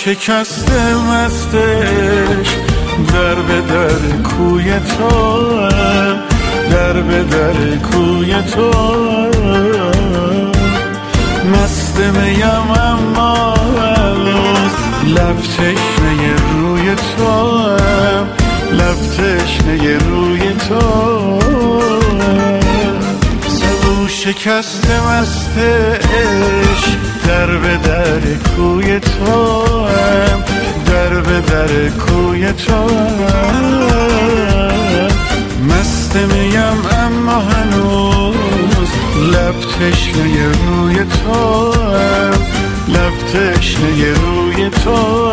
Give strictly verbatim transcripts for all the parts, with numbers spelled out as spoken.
شکسته مستش در به در کوی تو، در به در کوی تو. مست میم اما هنوز لب تشنه روی تو، لب تشنه روی تو. سبو شکسته مستش در به در کوی تو، در به در کوی تو. مست میم اما هنوز لب تشنه روی تو، لب تشنه روی تو.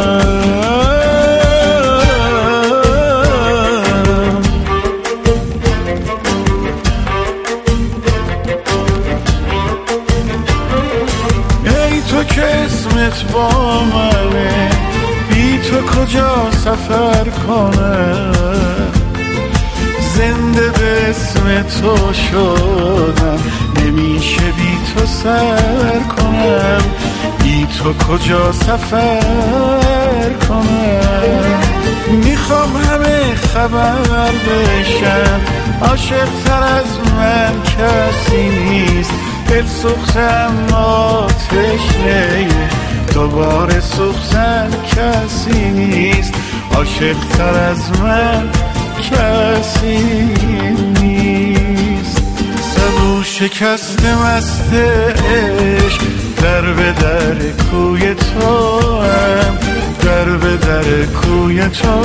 ای تو که اسمت با منه، بی تو کجا سفر کنم؟ زنده به اسم تو شدم، نمیشه بی تو سر کنم. بی تو کجا سفر کنم؟ میخوام همه خبر بشن عاشق تر از من کسی نیست. دل سوخته اما تشنه دوباره سوختن کسی نیست. عاشق تر از من کسی نیست. سبو شکسته مستش در به در کوی تو، در به در کوی تو.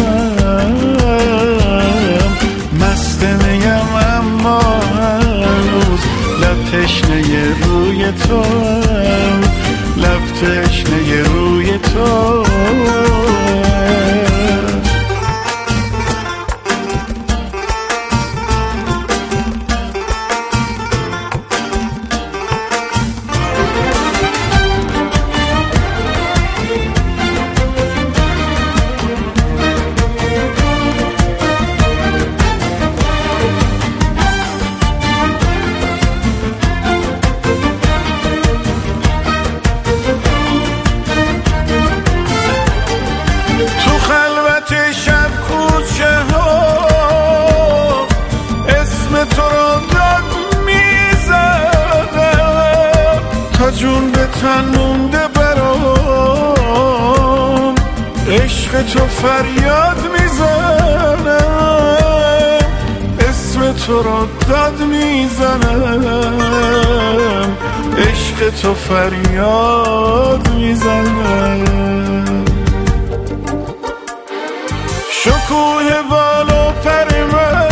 مست میم اما هنوز لب تشنه روی تو، لب تشنه روی تو. جون به تن مونده برام، عشق تو فریاد میزنم. اسم تو رو داد میزنم، عشق تو فریاد میزنم. شکوه بال و پر من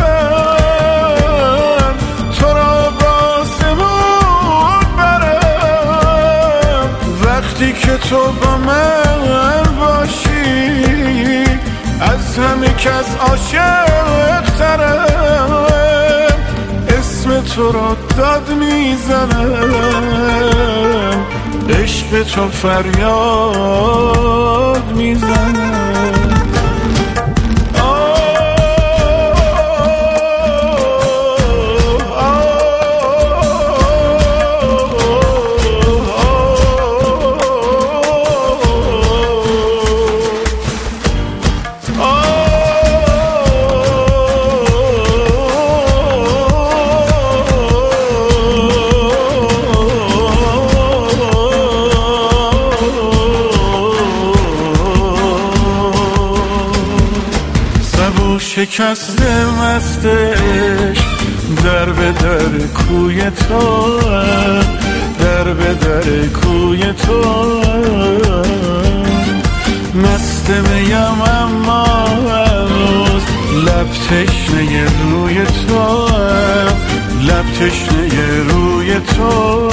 تو را با سمون برم. وقتی که تو با من باشی از همه کس عاشق ترم. اسم تو را داد میزنم، عشق تو فریاد میزنم. شکسته مستش در به در کوی تو، در به در کوی تو. مست میم اما هنوز لب تشنه روی تو، لب تشنه روی تو.